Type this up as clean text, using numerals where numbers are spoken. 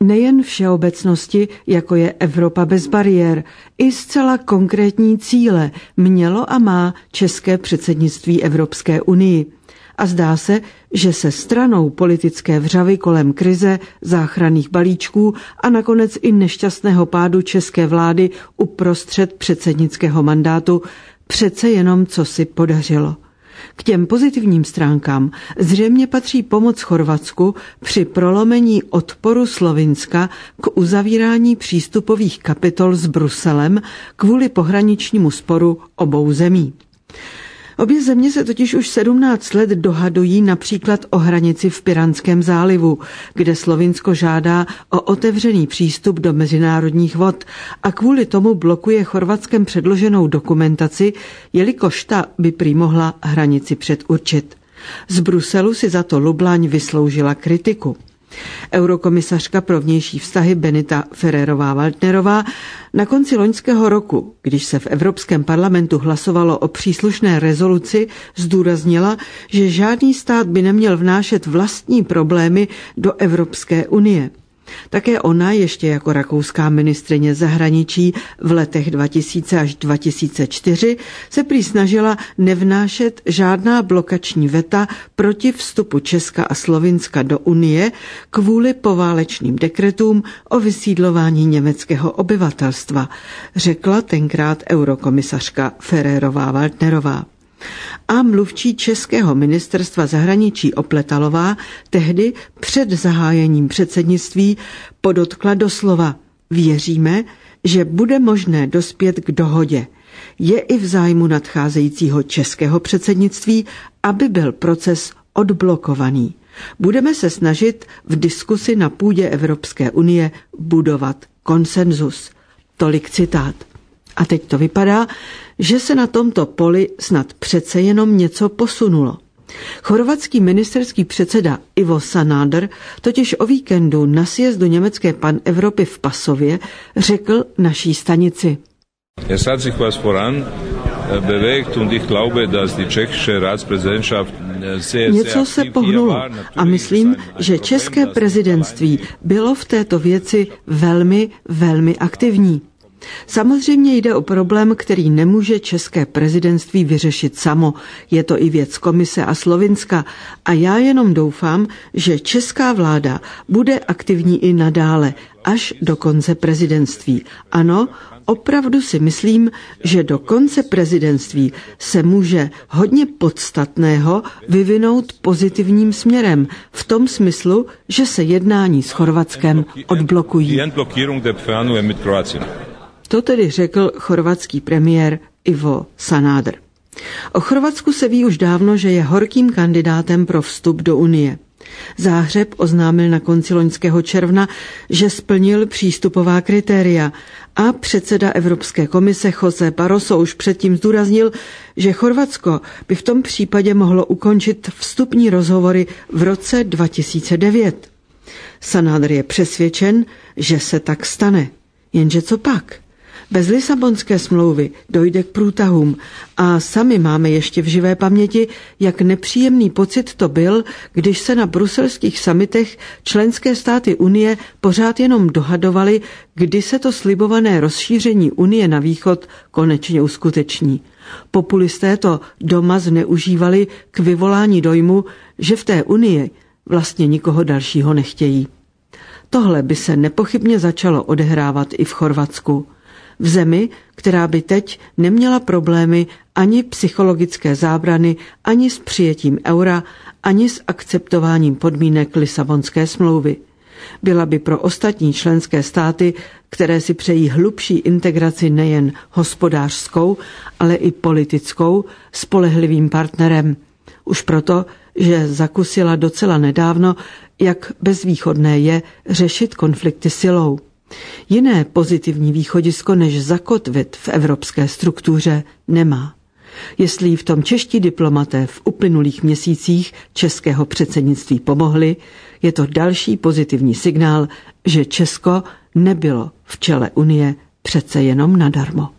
nejen všeobecnosti, jako je Evropa bez bariér, i zcela konkrétní cíle mělo a má české předsednictví Evropské unii. A zdá se, že se stranou politické vřavy kolem krize, záchranných balíčků a nakonec i nešťastného pádu české vlády uprostřed předsednického mandátu přece jenom cosi podařilo. K těm pozitivním stránkám zřejmě patří pomoc Chorvatsku při prolomení odporu Slovinska k uzavírání přístupových kapitol s Bruselem kvůli pohraničnímu sporu obou zemí. Obě země se totiž už 17 let dohadují například o hranici v Piranském zálivu, kde Slovinsko žádá o otevřený přístup do mezinárodních vod a kvůli tomu blokuje Chorvatskem předloženou dokumentaci, jelikož ta by prý mohla hranici předurčit. Z Bruselu si za to Lublaň vysloužila kritiku. Eurokomisařka pro vnější vztahy Benita Ferrerová-Waldnerová na konci loňského roku, když se v Evropském parlamentu hlasovalo o příslušné rezoluci, zdůraznila, že žádný stát by neměl vnášet vlastní problémy do Evropské unie. Také ona ještě jako rakouská ministryně zahraničí v letech 2000 až 2004 se prý snažila nevnášet žádná blokační veta proti vstupu Česka a Slovinska do Unie kvůli poválečným dekretům o vysídlování německého obyvatelstva, řekla tenkrát eurokomisařka Ferrerová-Waldnerová. A mluvčí českého ministerstva zahraničí Opletalová tehdy před zahájením předsednictví podotkla doslova: věříme, že bude možné dospět k dohodě. Je i v zájmu nadcházejícího českého předsednictví, aby byl proces odblokovaný. Budeme se snažit v diskusi na půdě Evropské unie budovat konsenzus. Tolik citát. A teď to vypadá, že se na tomto poli snad přece jenom něco posunulo. Chorvatský ministerský předseda Ivo Sanader totiž o víkendu na sjezdu německé Panevropy v Pasově řekl naší stanici: něco se pohnulo a myslím, že české prezidentství bylo v této věci velmi, velmi aktivní. Samozřejmě jde o problém, který nemůže české prezidentství vyřešit samo. Je to i věc Komise a Slovinska a já jenom doufám, že česká vláda bude aktivní i nadále, až do konce prezidentství. Ano, opravdu si myslím, že do konce prezidentství se může hodně podstatného vyvinout pozitivním směrem, v tom smyslu, že se jednání s Chorvatskem odblokují. To tedy řekl chorvatský premiér Ivo Sanader. O Chorvatsku se ví už dávno, že je horkým kandidátem pro vstup do Unie. Záhřeb oznámil na konci loňského června, že splnil přístupová kritéria a předseda Evropské komise José Barroso už předtím zdůraznil, že Chorvatsko by v tom případě mohlo ukončit vstupní rozhovory v roce 2009. Sanader je přesvědčen, že se tak stane. Jenže co pak? Bez Lisabonské smlouvy dojde k průtahům a sami máme ještě v živé paměti, jak nepříjemný pocit to byl, když se na bruselských summitech členské státy Unie pořád jenom dohadovaly, kdy se to slibované rozšíření Unie na východ konečně uskuteční. Populisté to doma zneužívali k vyvolání dojmu, že v té Unii vlastně nikoho dalšího nechtějí. Tohle by se nepochybně začalo odehrávat i v Chorvatsku. V zemi, která by teď neměla problémy ani psychologické zábrany, ani s přijetím eura, ani s akceptováním podmínek Lisabonské smlouvy. Byla by pro ostatní členské státy, které si přejí hlubší integraci nejen hospodářskou, ale i politickou, spolehlivým partnerem. Už proto, že zakusila docela nedávno, jak bezvýchodné je řešit konflikty silou. Jiné pozitivní východisko než zakotvit v evropské struktuře nemá. Jestli jí v tom čeští diplomaté v uplynulých měsících českého předsednictví pomohli, je to další pozitivní signál, že Česko nebylo v čele Unie přece jenom nadarmo.